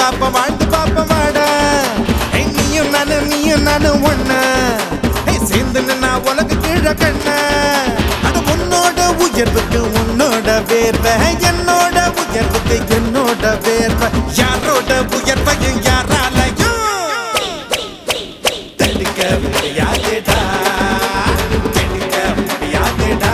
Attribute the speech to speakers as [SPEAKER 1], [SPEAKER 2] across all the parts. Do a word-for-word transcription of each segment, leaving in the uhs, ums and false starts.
[SPEAKER 1] பாப்ப வாழ்ந்து பாப்ப வாடா நீயும் நானு நீயும் நானு ஒண்ணா சேர்ந்து நின்னா உலக கீழ கண்ண அது உன்னோட உயர்வுக்கு உன்னோட வேர்வை என்னோட உயர்வுக்கு என்னோட வேர்வை யாரோட உயர்வையும் யாராலையும் தடுக்க முடியாதுடா தடுக்க முடியாதுடா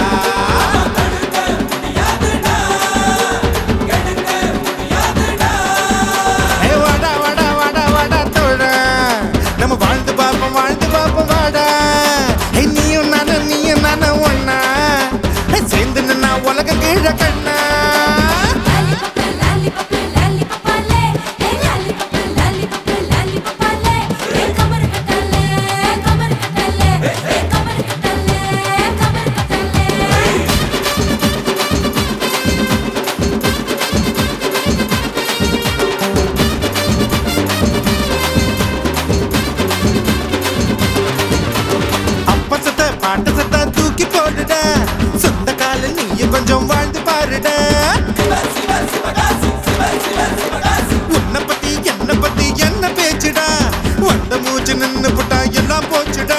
[SPEAKER 1] வாடா வாடா வாடா வாடா தோழ நம்ம வாழ்ந்து பாப்போம் வாழ்ந்து பாப்போம் வாடா நீயும் நானும் நீயும் நானும் ஒண்ணா சேர்ந்து நின்னா உலக கீழ கண்ணா பாட்டு சத்தா தூக்கி போடுடா சொந்த கால நீயும் கொஞ்சம் வாழ்ந்து பாருடா உன்னை பத்தி என்ன பத்தி என்ன பேச்சுடா வந்த மூச்சு நின்னு புட்டா எல்லாம் போச்சுடா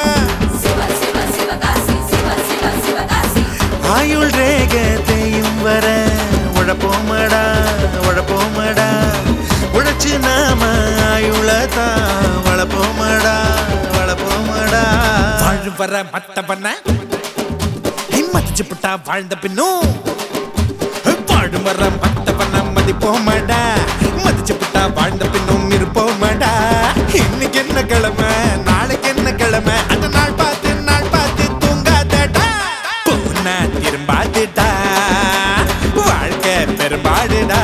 [SPEAKER 1] ஆயுள் ரேகத்தையும் வர உழப்போமடா உழப்போமடா உழைச்சு நாம ஆயுளதான் வளப்போமடா வளப்போமடா வாழ் வர மத்த பண்ண மதிச்சு புட்டா வாழ்ந்த பின்னும் வாழும் வர மத்த பண்ண மதிப்போமடா மதிச்சு புட்டா வாழ்ந்த பின்னும் இருப்போமடா இன்னைக்கு என்ன கிழமை நாளைக்கு என்ன கிழமை அந்த நாள் பார்த்து நாள் பார்த்து தூங்காதடா போனா திரும்பாதுடா வாழ்க்கை பெரும்பாடுடா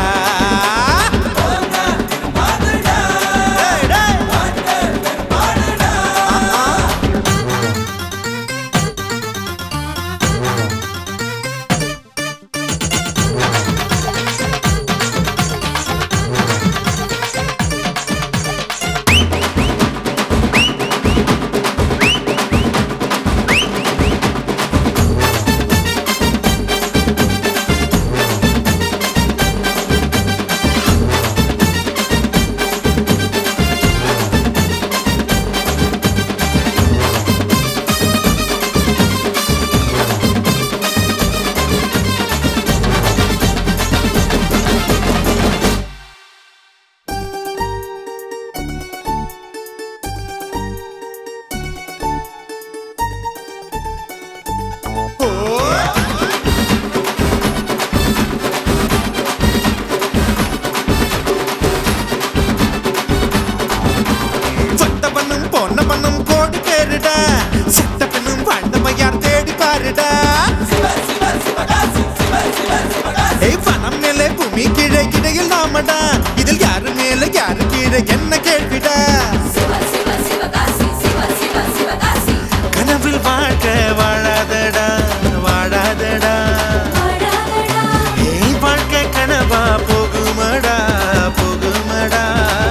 [SPEAKER 1] பூமி கீழே கிடையில் நாமடா இதில் யாரு மேல யாரு கீழே என்ன கேள்விடா கனவில் வாழ்க்கை வாழாதடா வாழாதடா வாழ்க்கை கனவா போகுமடா போகுமடா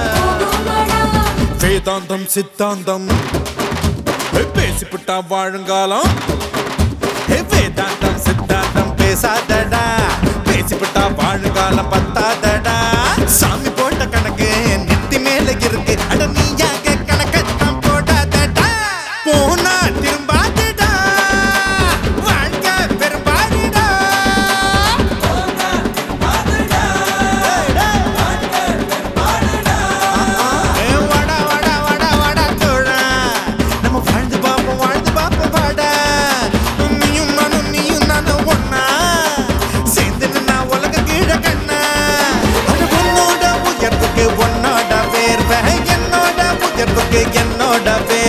[SPEAKER 1] வேதாந்தம் சித்தாந்தம் பேசிப்புட்டா வாழுங்காலம் வேதாந்தம் சித்தாந்தம் பேசாதடா பேசிப்புட்டா வாழுங்காலம் பத்தாதடா சாமி போட்ட கணக்கு நெத்தி மேல இருக்கு அட நீயாக கணக்கத்தான் போடாதடா போனா திரும்பாதுடா வாழ்க்கை பெரும்பாடுடா வாடா வாடா வாடா வாடா தோழா நம்ம வாழ்ந்து பாப்போம் வாழ்ந்து பாப்போம் வாடா நீயும் நானும் நீயும் நானும் ஒண்ணா சேர்ந்து நின்னா உலக கீழ கண்ணா அது உன்னோட உயர்வுக்கு உன்னோட வேர்வை என்னோட உயர்வுக்கு என்னோட வேர்வை